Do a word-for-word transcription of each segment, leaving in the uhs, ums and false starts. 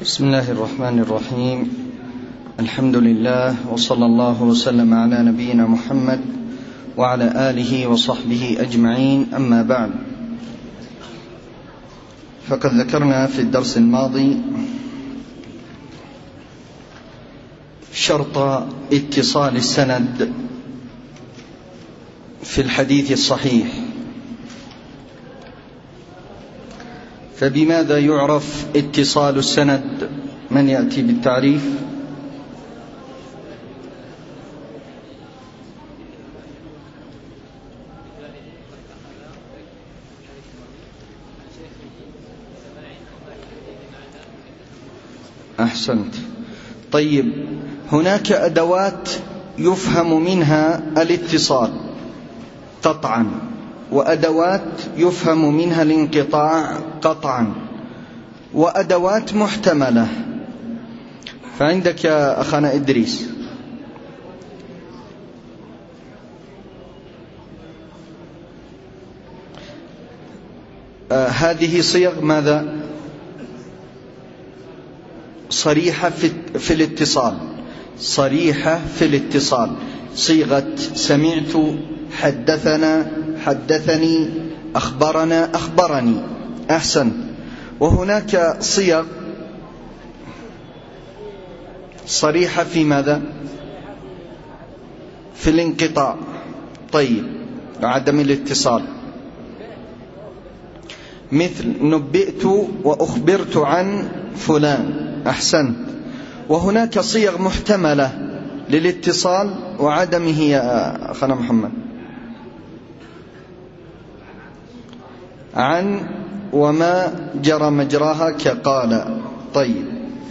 بسم الله الرحمن الرحيم. الحمد لله وصلى الله وسلم على نبينا محمد وعلى آله وصحبه أجمعين، أما بعد، فقد ذكرنا في الدرس الماضي شرط اتصال السند في الحديث الصحيح، فبماذا يعرف اتصال السند؟ من يأتي بالتعريف؟ أحسنت. طيب، هناك أدوات يفهم منها الاتصال قطعا، وأدوات يفهم منها الانقطاع قطعا، وأدوات محتملة. فعندك يا أخانا إدريس آه هذه صيغ ماذا؟ صريحة في, في الاتصال، صريحة في الاتصال، صيغة سمعت، حدثنا، حدثني، أخبرنا، أخبرني. أحسن. وهناك صيغ صريحة في ماذا؟ في الانقطاع. طيب، عدم الاتصال، مثل نبئت وأخبرت عن فلان. أحسن. وهناك صيغ محتملة للاتصال وعدمه يا أخنا محمد، عن وما جرى مجراها كقال. طيب،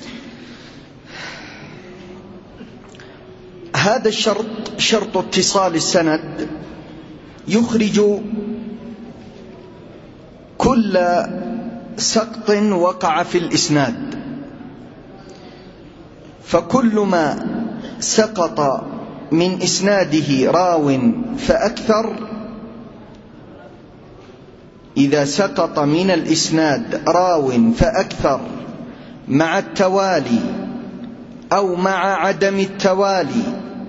هذا الشرط، شرط اتصال السند، يخرج كل سقط وقع في الإسناد. فكل ما سقط من إسناده راو فأكثر، إذا سقط من الإسناد راو فأكثر مع التوالي أو مع عدم التوالي،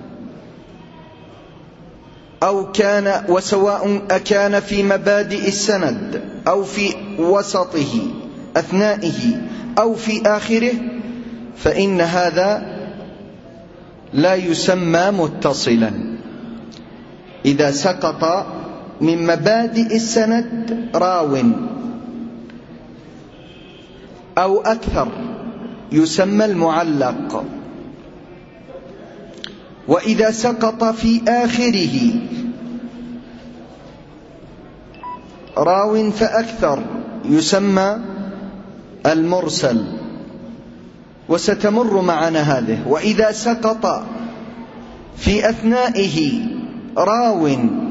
أو كان وسواء أكان في مبادئ السند أو في وسطه أثنائه أو في آخره، فإن هذا لا يسمى متصلا. إذا سقط من مبادئ السند راو أو أكثر يسمى المعلق. وإذا سقط في آخره راو فأكثر يسمى المرسل، وستمر معنا هذه. وإذا سقط في أثنائه راو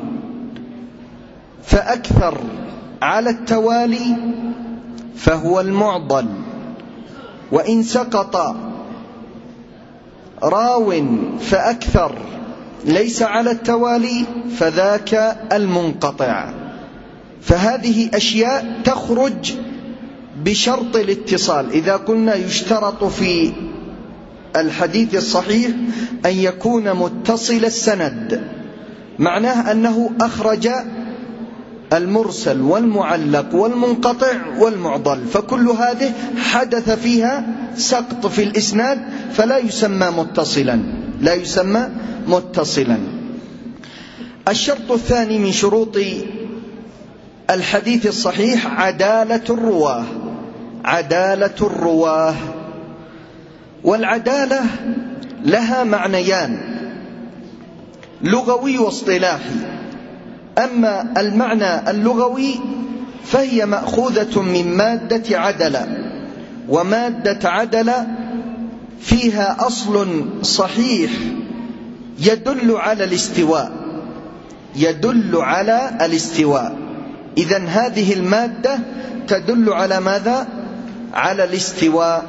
فأكثر على التوالي فهو المعضل. وإن سقط راو فأكثر ليس على التوالي فذاك المنقطع. فهذه أشياء تخرج بشرط الاتصال. إذا قلنا يشترط في الحديث الصحيح أن يكون متصل السند، معناه أنه أخرج المرسل والمعلق والمنقطع والمعضل، فكل هذه حدث فيها سقط في الإسناد فلا يسمى متصلا، لا يسمى متصلا. الشرط الثاني من شروط الحديث الصحيح عدالة الرواه، عدالة الرواه. والعدالة لها معنيان، لغوي واصطلاحي. أما المعنى اللغوي فهي مأخوذة من مادة عدلة، ومادة عدلة فيها أصل صحيح يدل على الاستواء، يدل على الاستواء. إذن هذه المادة تدل على ماذا؟ على الاستواء.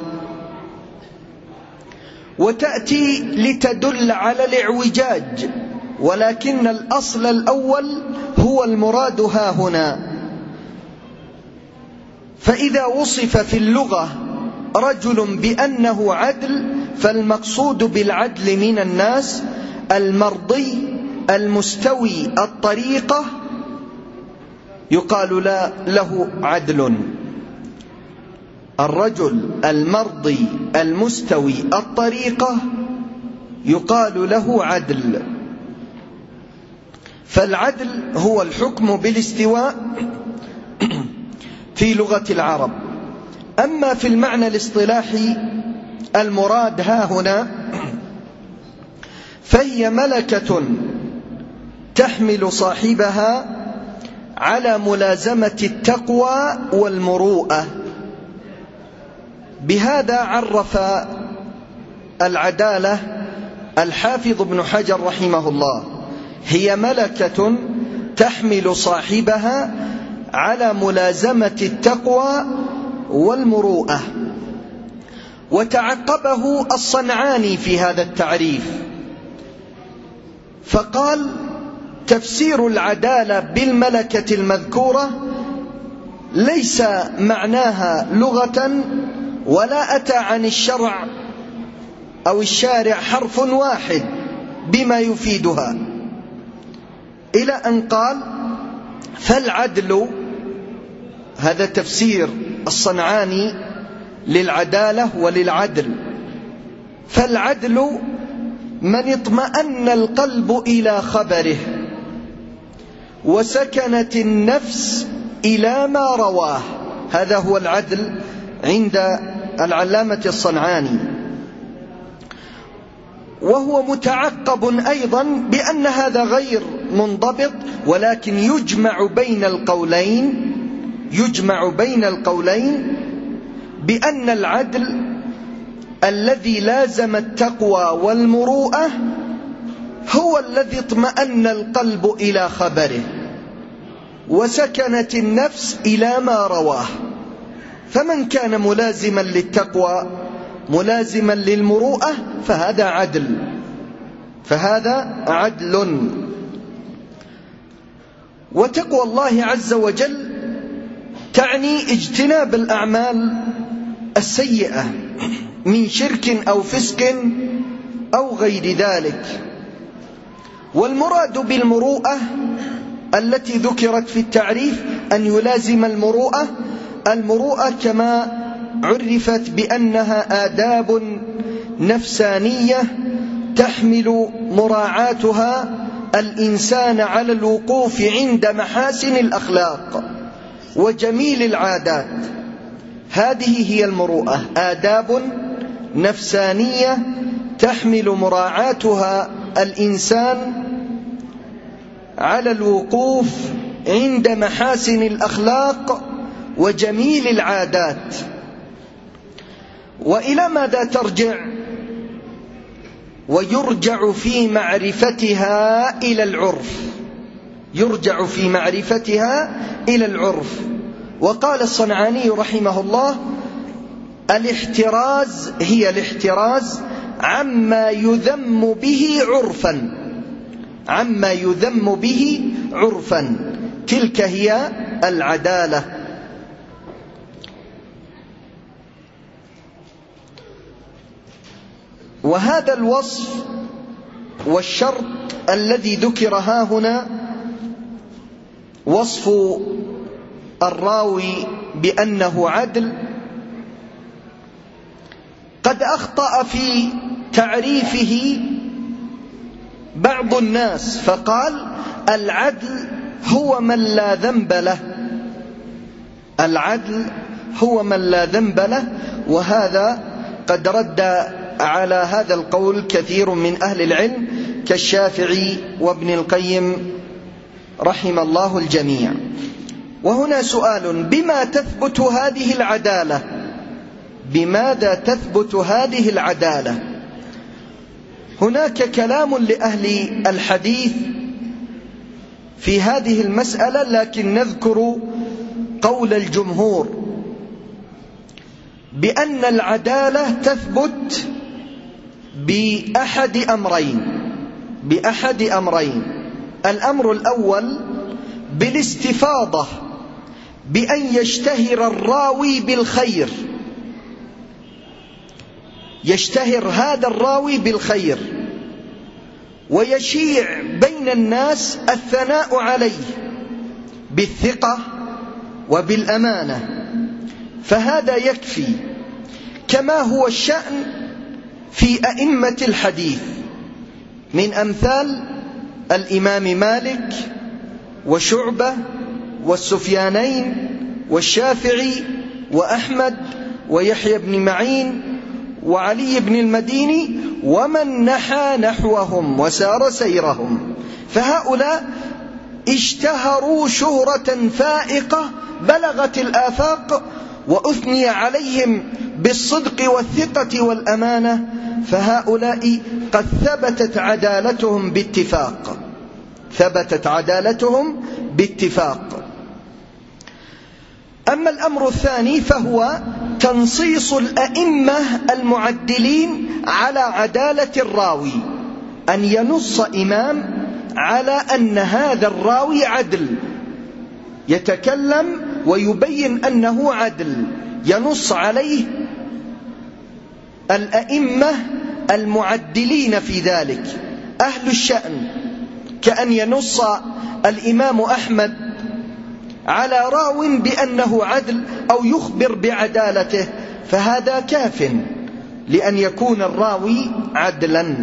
وتأتي لتدل على الاعوجاج، ولكن الأصل الأول هو المراد ها هنا. فإذا وصف في اللغة رجل بأنه عدل، فالمقصود بالعدل من الناس المرضي المستوي الطريقة يقال له عدل. الرجل المرضي المستوي الطريقة يقال له عدل. فالعدل هو الحكم بالاستواء في لغة العرب. أما في المعنى الاصطلاحي المراد ها هنا فهي ملكة تحمل صاحبها على ملازمة التقوى والمروءة. بهذا عرف العدالة الحافظ ابن حجر رحمه الله: هي ملكة تحمل صاحبها على ملازمة التقوى والمروءة. وتعقبه الصنعاني في هذا التعريف فقال: تفسير العدالة بالملكة المذكورة ليس معناها لغة ولا أتى عن الشرع أو الشارع حرف واحد بما يفيدها، إلى أن قال: فالعدل، هذا تفسير الصنعاني للعدالة وللعدل، فالعدل من اطمأن القلب إلى خبره وسكنت النفس إلى ما رواه. هذا هو العدل عند العلامة الصنعاني. وهو متعقب أيضا بأن هذا غير منضبط، ولكن يجمع بين القولين يجمع بين القولين بأن العدل الذي لازم التقوى والمروءة هو الذي اطمأن القلب إلى خبره وسكنت النفس إلى ما رواه. فمن كان ملازما للتقوى ملازما للمروءة فهذا عدل فهذا عدل. وتقوى الله عز وجل تعني اجتناب الأعمال السيئة من شرك أو فسق أو غير ذلك. والمراد بالمروءة التي ذكرت في التعريف أن يلازم المروءة المروءة كما عرفت بأنها آداب نفسانية تحمل مراعاتها الإنسان على الوقوف عند محاسن الأخلاق وجميل العادات. هذه هي المروءة، آداب نفسانية تحمل مراعاتها الإنسان على الوقوف عند محاسن الأخلاق وجميل العادات. وإلى ماذا ترجع؟ ويرجع في معرفتها إلى العرف يرجع في معرفتها إلى العرف. وقال الصنعاني رحمه الله: الاحتراز هي الاحتراز عما يذم به عرفا عما يذم به عرفا تلك هي العدالة. وهذا الوصف والشرط الذي ذكر ها هنا وصف الراوي بأنه عدل قد أخطأ في تعريفه بعض الناس فقال: العدل هو من لا ذنب له العدل هو من لا ذنب له. وهذا قد رد على هذا القول كثير من أهل العلم كالشافعي وابن القيم رحم الله الجميع. وهنا سؤال: بما تثبت هذه العدالة؟ بماذا تثبت هذه العدالة؟ هناك كلام لأهل الحديث في هذه المسألة، لكن نذكر قول الجمهور بأن العدالة تثبت بأحد أمرين بأحد أمرين الأمر الأول بالاستفاضة، بأن يشتهر الراوي بالخير يشتهر هذا الراوي بالخير ويشيع بين الناس الثناء عليه بالثقة وبالأمانة، فهذا يكفي، كما هو الشأن في أئمة الحديث من أمثال الإمام مالك وشعبة والسفيانين والشافعي وأحمد ويحيى بن معين وعلي بن المديني ومن نحى نحوهم وسار سيرهم، فهؤلاء اشتهروا شهرة فائقة بلغت الآفاق، وأثني عليهم بالصدق والثقة والأمانة، فهؤلاء قد ثبتت عدالتهم باتفاق ثبتت عدالتهم باتفاق. أما الأمر الثاني فهو تنصيص الأئمة المعدلين على عدالة الراوي، أن ينص إمام على أن هذا الراوي عدل، يتكلم ويبين أنه عدل، ينص عليه الأئمة المعدلين في ذلك أهل الشأن، كأن ينص الإمام أحمد على راو بأنه عدل أو يخبر بعدالته، فهذا كاف لأن يكون الراوي عدلا.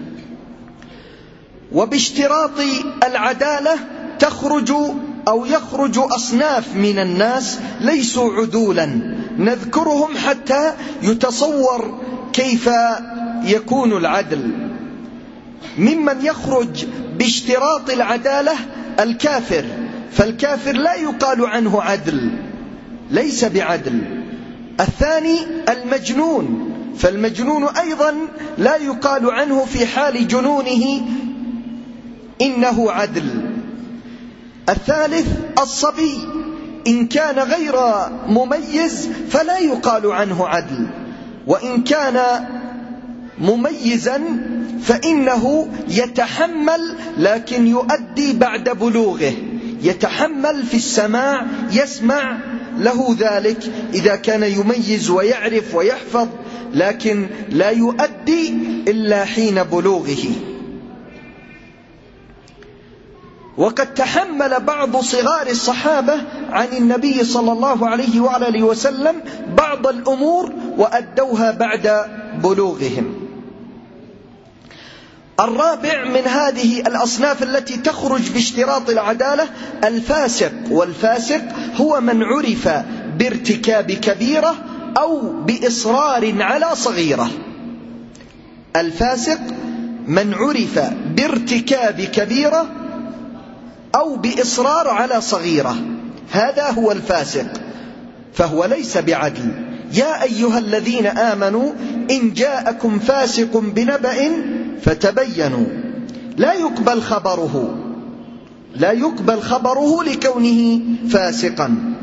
وباشتراط العدالة تخرج أو يخرج أصناف من الناس ليسوا عدولا، نذكرهم حتى يتصور كيف يكون العدل. ممن يخرج باشتراط العدالة الكافر، فالكافر لا يقال عنه عدل، ليس بعدل. الثاني المجنون، فالمجنون أيضا لا يقال عنه في حال جنونه إنه عدل. الثالث الصبي، إن كان غير مميز فلا يقال عنه عدل، وإن كان مميزا فإنه يتحمل لكن يؤدي بعد بلوغه، يتحمل في السماع، يسمع له ذلك إذا كان يميز ويعرف ويحفظ، لكن لا يؤدي إلا حين بلوغه. وقد تحمل بعض صغار الصحابة عن النبي صلى الله عليه وعلى آله وسلم بعض الأمور وأدوها بعد بلوغهم. الرابع من هذه الأصناف التي تخرج باشتراط العدالة الفاسق، والفاسق هو من عرف بارتكاب كبيرة أو بإصرار على صغيرة. الفاسق من عرف بارتكاب كبيرة أو بإصرار على صغيرة، هذا هو الفاسق، فهو ليس بعدل. يا أيها الذين آمنوا إن جاءكم فاسق بنبأ فتبينوا، لا يقبل خبره لا يقبل خبره لكونه فاسقا.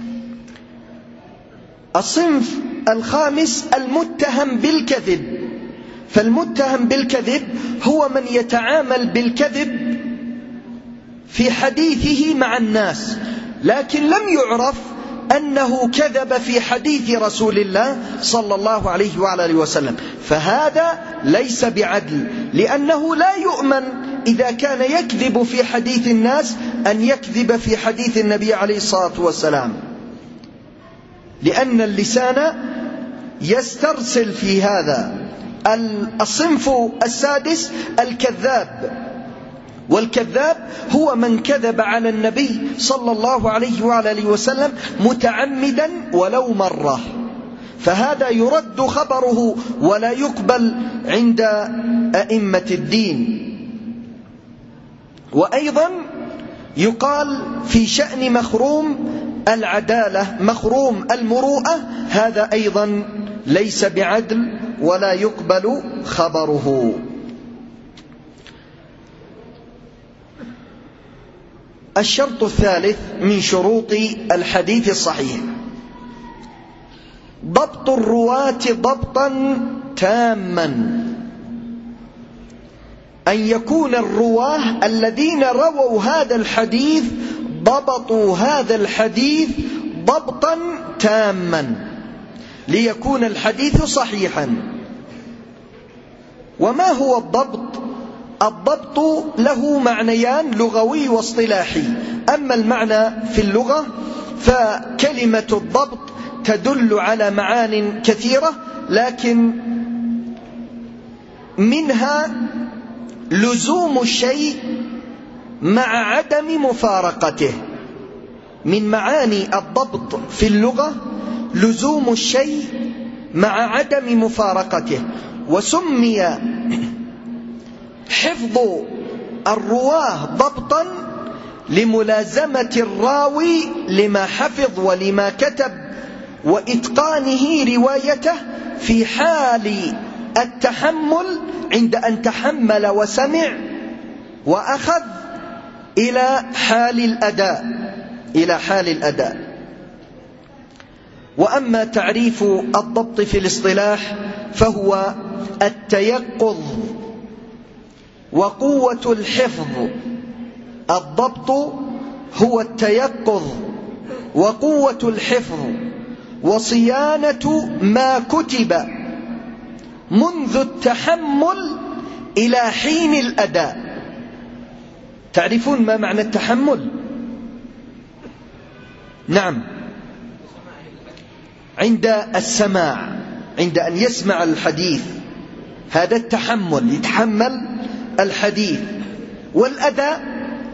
الصنف الخامس المتهم بالكذب، فالمتهم بالكذب هو من يتعامل بالكذب في حديثه مع الناس، لكن لم يعرف أنه كذب في حديث رسول الله صلى الله عليه وعلى آله وسلم، فهذا ليس بعدل، لأنه لا يؤمن إذا كان يكذب في حديث الناس أن يكذب في حديث النبي عليه الصلاة والسلام، لأن اللسان يسترسل في هذا. الصنف السادس الكذاب، والكذاب هو من كذب على النبي صلى الله عليه وعلى آله وسلم متعمدا ولو مرة، فهذا يرد خبره ولا يقبل عند أئمة الدين. وأيضا يقال في شأن مخروم العدالة مخروم المروءة، هذا أيضا ليس بعدل ولا يقبل خبره. الشرط الثالث من شروط الحديث الصحيح ضبط الرواة ضبطا تاما، أن يكون الرواه الذين رووا هذا الحديث ضبطوا هذا الحديث ضبطا تاما ليكون الحديث صحيحا. وما هو الضبط؟ الضبط له معنيان، لغوي واصطلاحي. أما المعنى في اللغة فكلمة الضبط تدل على معان كثيرة، لكن منها لزوم الشيء مع عدم مفارقته. من معاني الضبط في اللغة لزوم الشيء مع عدم مفارقته. وسمي حفظ الرواه ضبطا لملازمة الراوي لما حفظ ولما كتب وإتقانه روايته في حال التحمل، عند أن تحمل وسمع وأخذ، إلى حال الأداء إلى حال الأداء. وأما تعريف الضبط في الاصطلاح فهو التيقظ وقوة الحفظ. الضبط هو التيقظ وقوة الحفظ وصيانة ما كتب منذ التحمل إلى حين الأداء. تعرفون ما معنى التحمل؟ نعم، عند السماع، عند أن يسمع الحديث، هذا التحمل، يتحمل الحديث. والأداء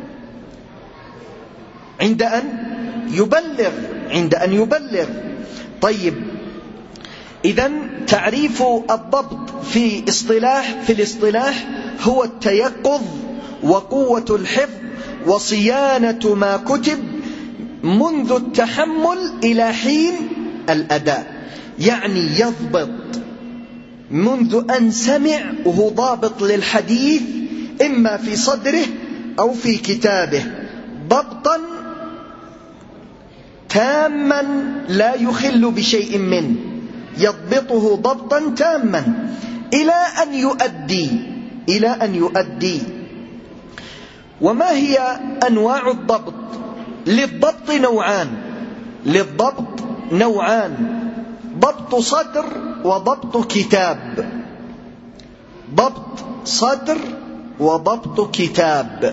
عند أن يبلغ عند أن يبلغ طيب، إذن تعريف الضبط في اصطلاح في الاصطلاح هو التيقظ وقوة الحفظ وصيانة ما كتب منذ التحمل إلى حين الأداء. يعني يضبط منذ أن سمع وهو ضابط للحديث، إما في صدره أو في كتابه، ضبطا تاما لا يخل بشيء منه، يضبطه ضبطا تاما إلى أن يؤدي إلى أن يؤدي. وما هي أنواع الضبط؟ للضبط نوعان للضبط نوعان ضبط صدر وضبط كتاب. ضبط صدر وضبط كتاب.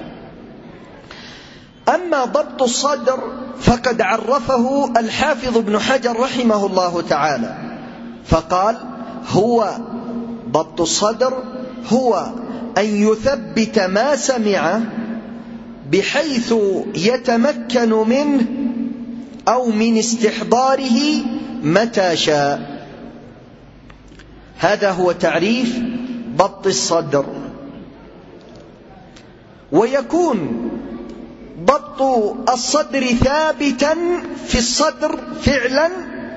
أما ضبط الصدر فقد عرفه الحافظ ابن حجر رحمه الله تعالى، فقال: هو ضبط الصدر هو أن يثبت ما سمع بحيث يتمكن منه أو من استحضاره متى شاء. هذا هو تعريف ضبط الصدر. ويكون ضبط الصدر ثابتا في الصدر فعلا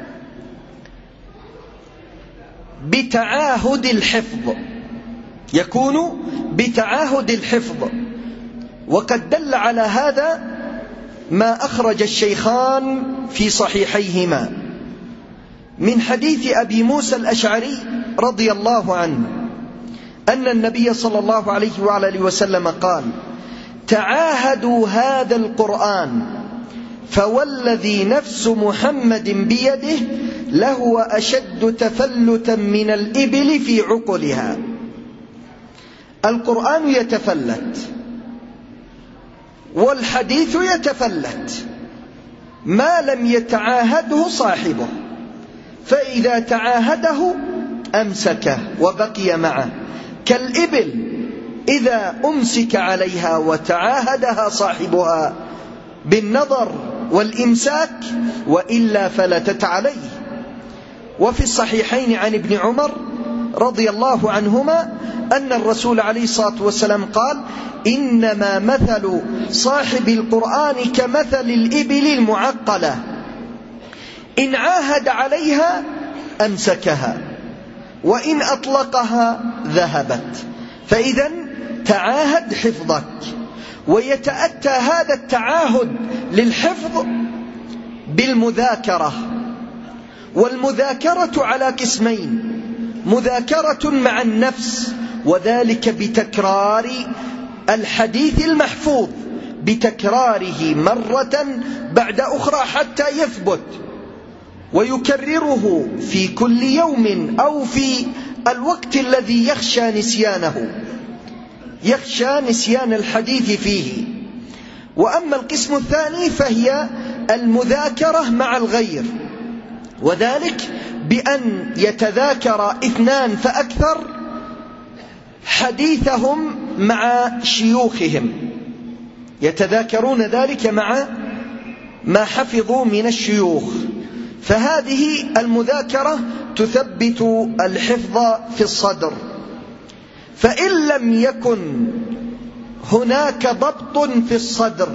بتعاهد الحفظ، يكون بتعاهد الحفظ. وقد دل على هذا ما أخرج الشيخان في صحيحيهما من حديث أبي موسى الأشعري رضي الله عنه أن النبي صلى الله عليه وعلى وسلم قال: تعاهدوا هذا القرآن فوالذي نفس محمد بيده لهو أشد تفلتا من الإبل في عقلها. القرآن يتفلت والحديث يتفلت ما لم يتعاهده صاحبه، فإذا تعاهده أمسكه وبقي معه، كالإبل إذا أمسك عليها وتعاهدها صاحبها بالنظر والإمساك، وإلا فلتت عليه. وفي الصحيحين عن ابن عمر رضي الله عنهما أن الرسول عليه الصلاة والسلام قال: إنما مثل صاحب القرآن كمثل الإبل المعقلة، إن عاهد عليها أمسكها وإن أطلقها ذهبت. فإذا تعاهد حفظك. ويتأتى هذا التعاهد للحفظ بالمذاكرة. والمذاكرة على قسمين: مذاكرة مع النفس، وذلك بتكرار الحديث المحفوظ، بتكراره مرة بعد أخرى حتى يثبت، ويكرره في كل يوم أو في الوقت الذي يخشى نسيانه، يخشى نسيان الحديث فيه. وأما القسم الثاني فهي المذاكرة مع الغير، وذلك بأن يتذاكر اثنان فأكثر حديثهم مع شيوخهم، يتذاكرون ذلك مع ما حفظوا من الشيوخ، فهذه المذاكرة تثبت الحفظ في الصدر. فإن لم يكن هناك ضبط في الصدر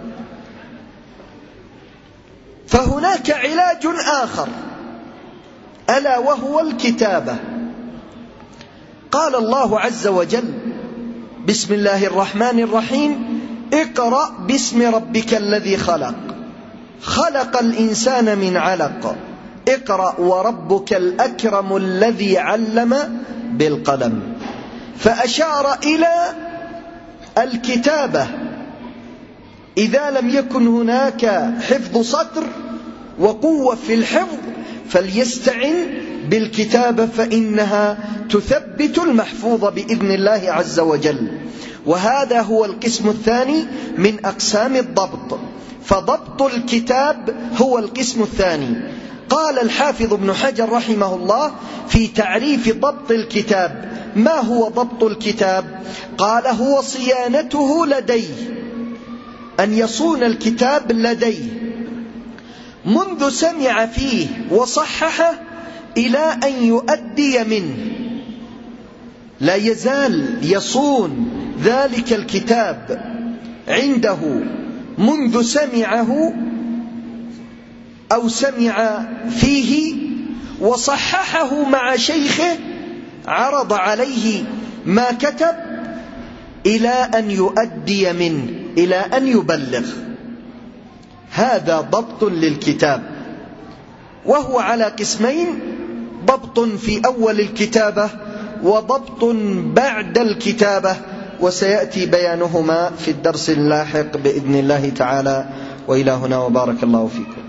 فهناك علاج آخر، ألا وهو الكتابة. قال الله عز وجل: بسم الله الرحمن الرحيم: اقرأ باسم ربك الذي خلق، خلق الإنسان من علق، اقرأ وربك الأكرم الذي علم بالقلم. فأشار إلى الكتابة إذا لم يكن هناك حفظ صدر وقوة في الحفظ فليستعن بالكتابة، فإنها تثبت المحفوظ بإذن الله عز وجل. وهذا هو القسم الثاني من أقسام الضبط، فضبط الكتاب هو القسم الثاني. قال الحافظ ابن حجر رحمه الله في تعريف ضبط الكتاب: ما هو ضبط الكتاب؟ قال: هو صيانته لديه، أن يصون الكتاب لديه منذ سمع فيه وصححه إلى أن يؤدي منه، لا يزال يصون ذلك الكتاب عنده منذ سمعه أو سمع فيه وصححه مع شيخه، عرض عليه ما كتب إلى أن يؤدي منه، إلى أن يبلغ. هذا ضبط للكتاب، وهو على قسمين: ضبط في أول الكتابة وضبط بعد الكتابة، وسيأتي بيانهما في الدرس اللاحق بإذن الله تعالى. وإلى هنا، وبارك الله فيكم.